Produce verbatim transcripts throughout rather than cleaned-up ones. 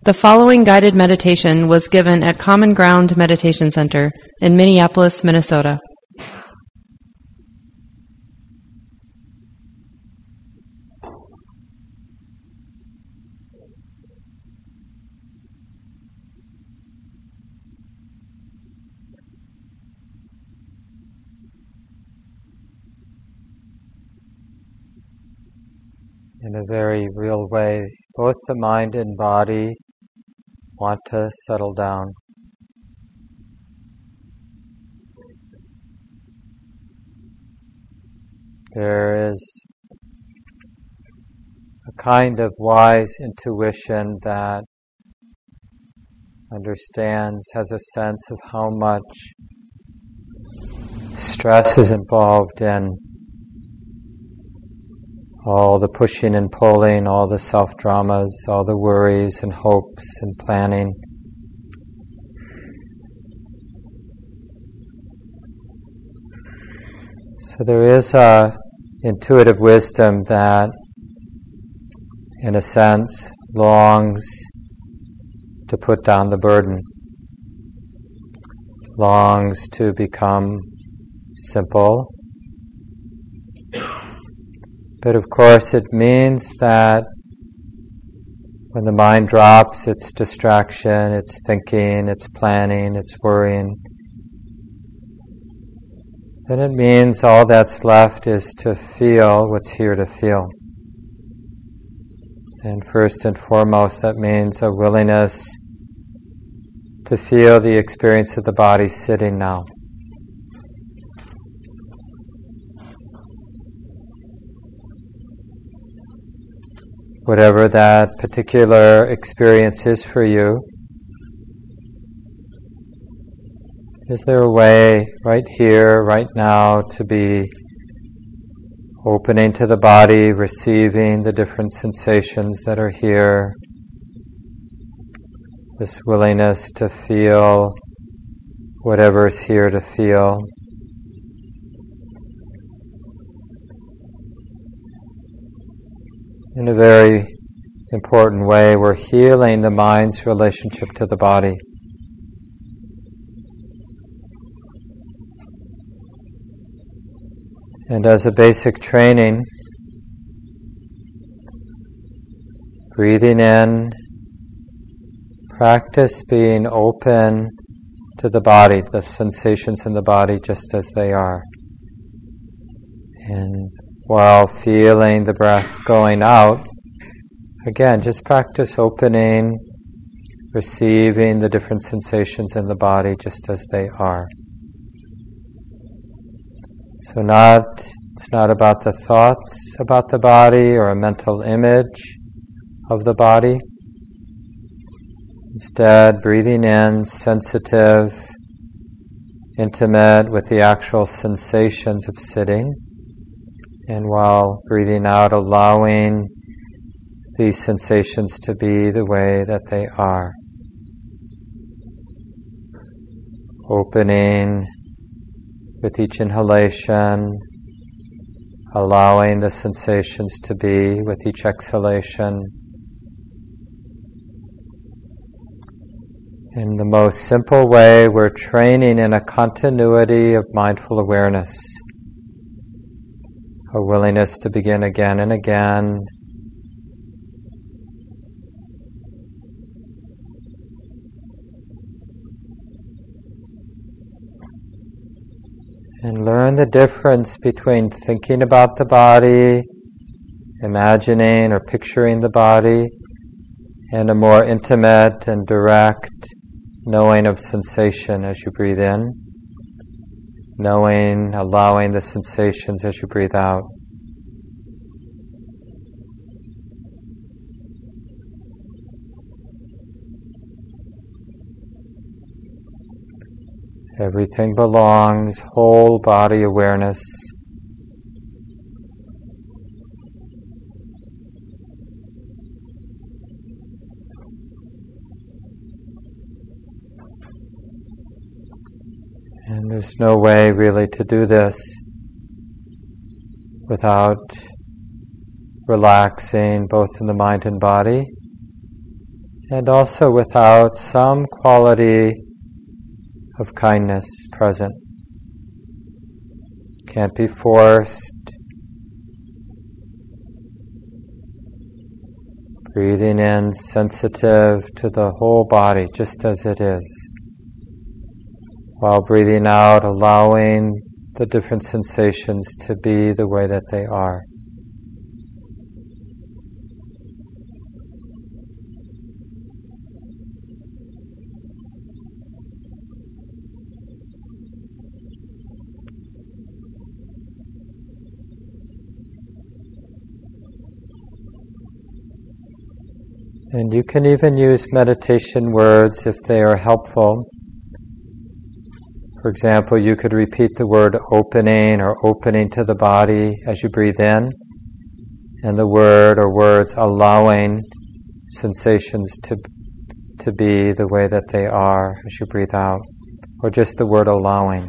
The following guided meditation was given at Common Ground Meditation Center in Minneapolis, Minnesota. In a very real way, both the mind and body want to settle down. There is a kind of wise intuition that understands, has a sense of how much stress is involved in all the pushing and pulling, all the self-dramas, all the worries and hopes and planning. So there is a intuitive wisdom that, in a sense, longs to put down the burden, longs to become simple. But of course it means that when the mind drops its distraction, its thinking, its planning, its worrying, then it means all that's left is to feel what's here to feel. And first and foremost, that means a willingness to feel the experience of the body sitting now. Whatever that particular experience is for you, is there a way right here, right now, to be opening to the body, receiving the different sensations that are here, this willingness to feel whatever is here to feel. In a very important way, we're healing the mind's relationship to the body. And as a basic training, breathing in, practice being open to the body, the sensations in the body just as they are. And while feeling the breath going out, again, just practice opening, receiving the different sensations in the body just as they are. So not, it's not about the thoughts about the body or a mental image of the body. Instead, breathing in, sensitive, intimate with the actual sensations of sitting. And while breathing out, allowing these sensations to be the way that they are. Opening with each inhalation, allowing the sensations to be with each exhalation. In the most simple way, we're training in a continuity of mindful awareness. A willingness to begin again and again. And learn the difference between thinking about the body, imagining or picturing the body, and a more intimate and direct knowing of sensation as you breathe in. Knowing, allowing the sensations as you breathe out. Everything belongs, whole body awareness. And there's no way really to do this without relaxing both in the mind and body, and also without some quality of kindness present. Can't be forced. Breathing in, sensitive to the whole body just as it is. While breathing out, allowing the different sensations to be the way that they are. And you can even use meditation words if they are helpful. For example, you could repeat the word opening or opening to the body as you breathe in, and the word or words allowing sensations to, to be the way that they are as you breathe out, or just the word allowing.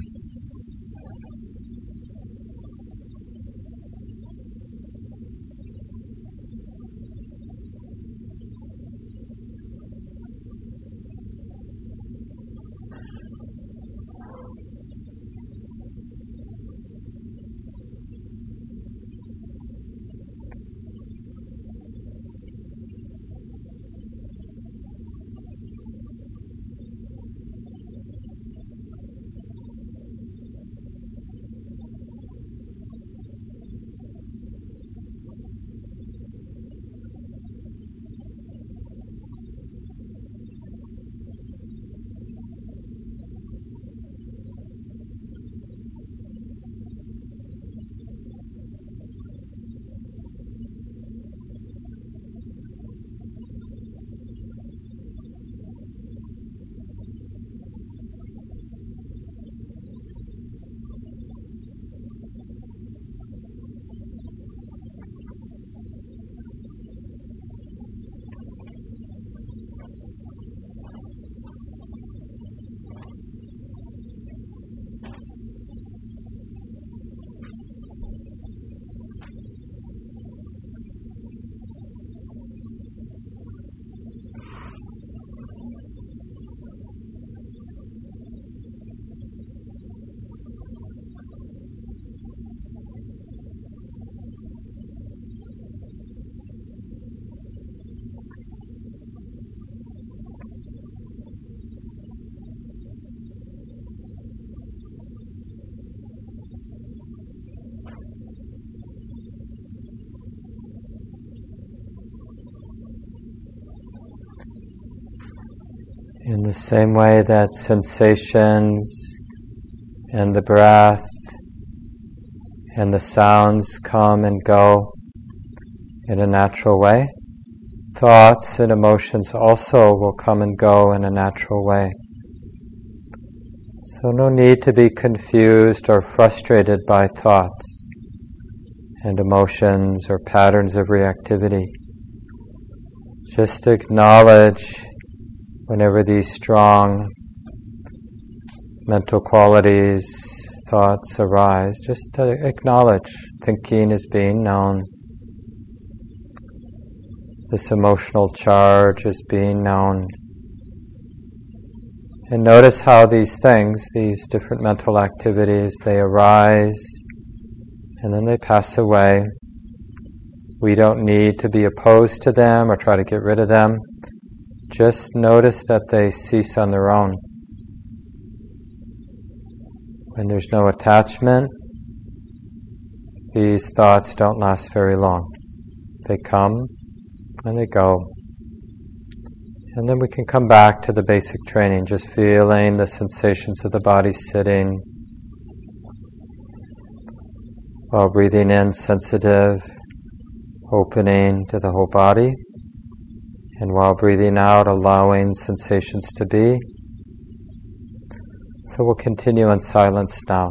In the same way that sensations and the breath and the sounds come and go in a natural way, thoughts and emotions also will come and go in a natural way. So no need to be confused or frustrated by thoughts and emotions or patterns of reactivity. Just acknowledge whenever these strong mental qualities, thoughts arise, just to acknowledge thinking is being known. This emotional charge is being known. And notice how these things, these different mental activities, they arise and then they pass away. We don't need to be opposed to them or try to get rid of them. Just notice that they cease on their own. When there's no attachment, these thoughts don't last very long. They come and they go. And then we can come back to the basic training, just feeling the sensations of the body sitting, while breathing in, sensitive, opening to the whole body. And while breathing out, allowing sensations to be. So we'll continue in silence now.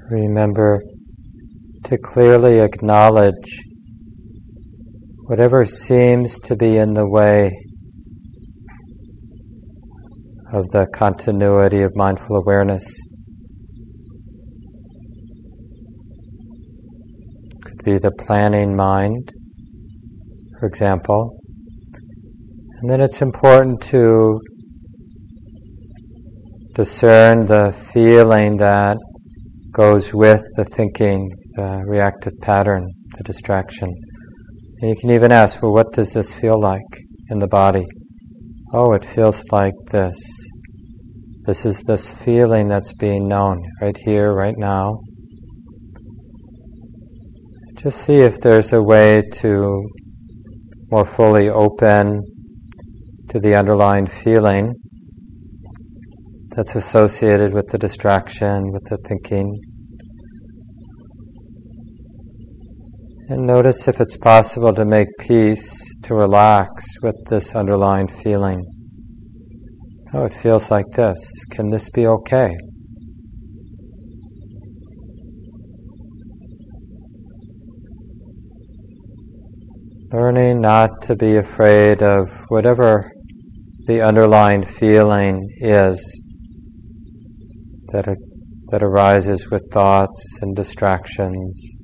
Remember to clearly acknowledge whatever seems to be in the way of the continuity of mindful awareness. Could be the planning mind, for example. And then it's important to discern the feeling that goes with the thinking, the reactive pattern, the distraction. And you can even ask, well, what does this feel like in the body? Oh, it feels like this. This is this feeling that's being known right here, right now. Just see if there's a way to more fully open to the underlying feeling that's associated with the distraction, with the thinking. And notice if it's possible to make peace, to relax with this underlying feeling. Oh, it feels like this. Can this be okay? Learning not to be afraid of whatever the underlying feeling is that it, that arises with thoughts and distractions.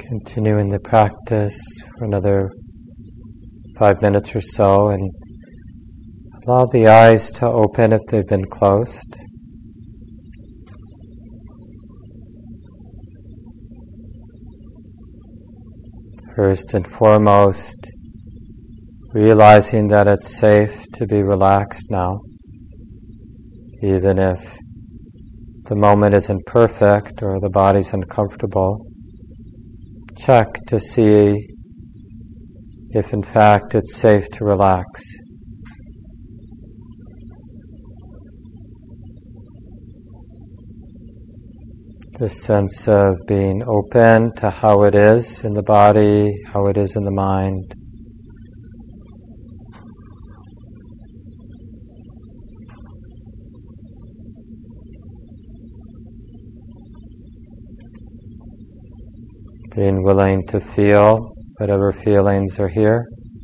Continuing the practice for another five minutes or so, and allow the eyes to open if they've been closed. First and foremost, realizing that it's safe to be relaxed now, even if the moment isn't perfect or the body's uncomfortable. Check to see if in fact it's safe to relax. This sense of being open to how it is in the body, how it is in the mind. Being willing to feel whatever feelings are here.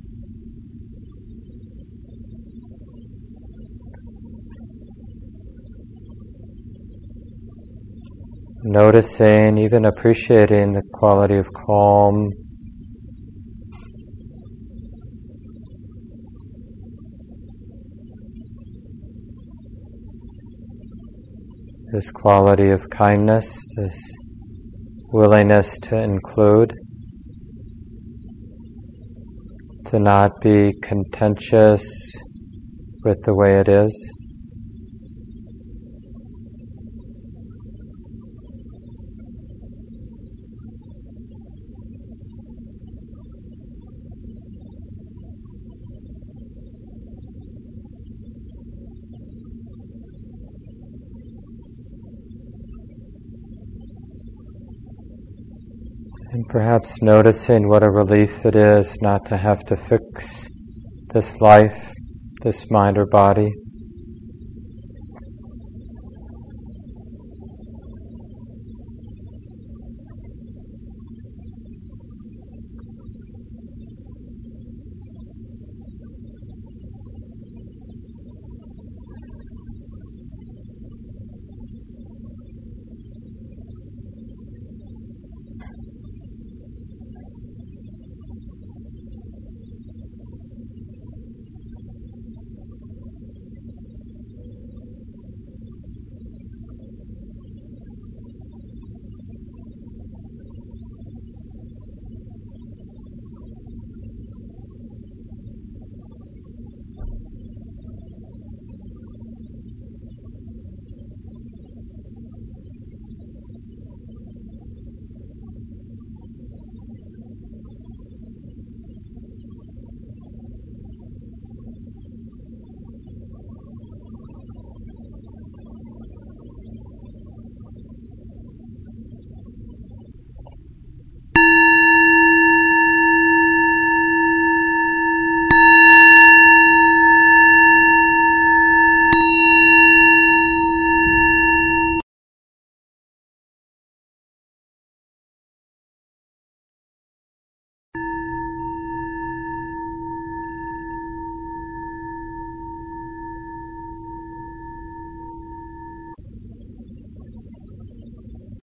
Noticing, even appreciating the quality of calm, this quality of kindness, this willingness to include, to not be contentious with the way it is. And perhaps noticing what a relief it is not to have to fix this life, this mind or body.